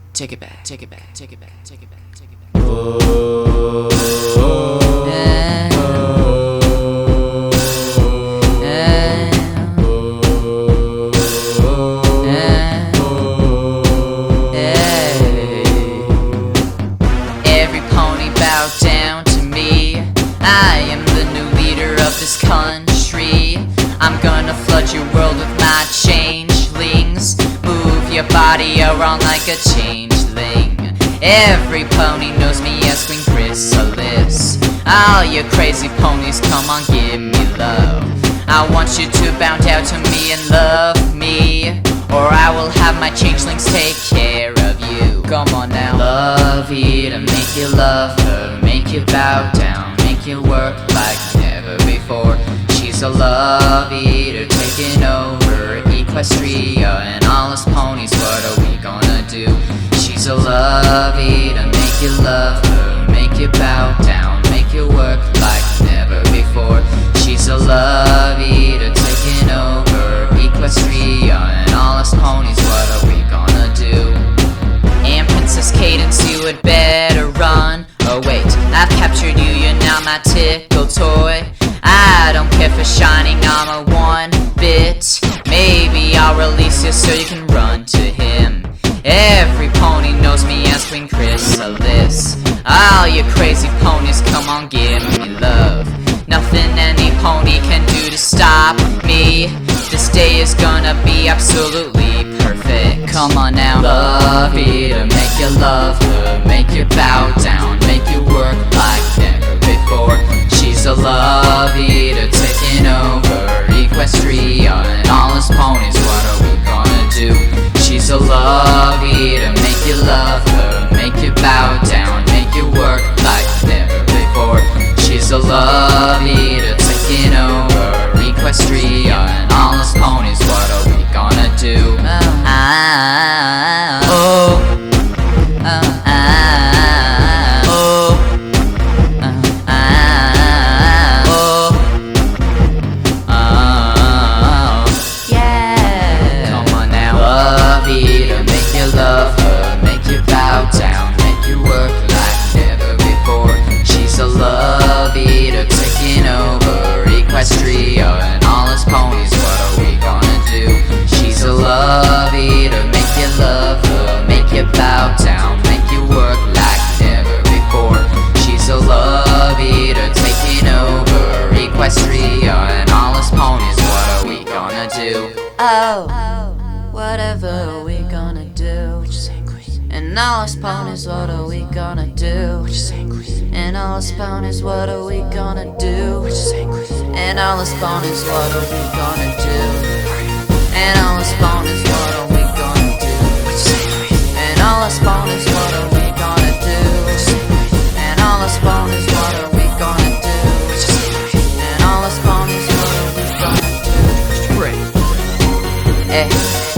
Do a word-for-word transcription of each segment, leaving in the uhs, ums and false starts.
Take it back, take it back, take it back, take it back, take it back. Oh, Yeah. Yeah. Yeah. Yeah. Every pony bow down to me. I am the new leader of this country. I'm gonna flood your world with my changelings. Move your body around like a changeling. Every pony knows me as Queen Chrysalis. All you crazy ponies, come on, give me love. I want you to bow down to me and love me, or I will have my changelings take care of you. Come on now. Love Eater, make you love her, make you bow down, make you work like never before. She's a love eater taking over Equestria and all us ponies. What are we gonna do? She's a love eater, make you love her, make you bow down, make you work like never before. She's a love eater taking over Equestria and all us ponies. What are we gonna do? And Princess Cadence, you had better run. Oh wait, I've captured you, you're now my tickle toy. I don't care for shining armor one bit. Maybe I'll release you so you can run to him. Every pony knows me as Queen Chrysalis. All you crazy ponies, come on, give me love. Nothing any pony can do to stop me. This day is gonna be absolutely perfect. Come on now. Love Eater, make you love her, make you bow down, make you work like never before. She's a love eater taking over Equestria and all us ponies. What are we gonna do? She's a love eater, make you love her, make you bow down, make you work like never before. She's a love eater taking over Equestria and all us ponies. What are we gonna do? Oh, ah, oh, oh, ah, oh, ah, oh, oh, yeah. Come on now. Love eater, make you love her, make you bow down, make you work like never before. She's a love eater taking over Equestria and all us ponies. What are we gonna do? She's a love eater, make you love her, make you bow down, make you work like never before. She's a love eater taking over Equestria and all us ponies. What are we gonna do? Oh, whatever we gonna do. And all us ponies, what are we gonna do? And all us ponies, what are we gonna do? And all us ponies, what are we gonna do? And all us ponies, what are we gonna do? And all us ponies, what are we gonna do? And all us ponies, what are we gonna do? And all us ponies, what are we gonna do? Hey.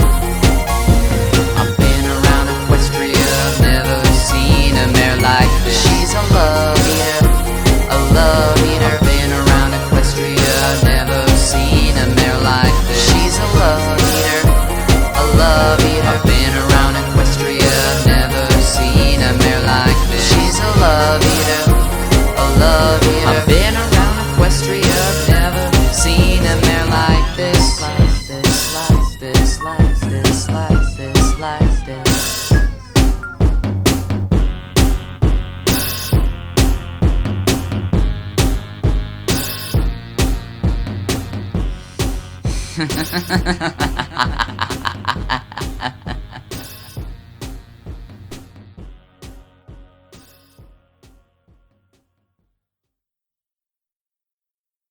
I've been around Equestria, never seen a mare like this. She's a love eater, a love eater. Been around Equestria, never seen a mare like this. She's a love eater, a love eater. I've been around Equestria, never seen a mare like this. She's a love eater, a love eater. I've been around Equestria, never seen a mare like this. Like this, like this, like this, like this, like this. Ha ha ha ha ha ha ha ha.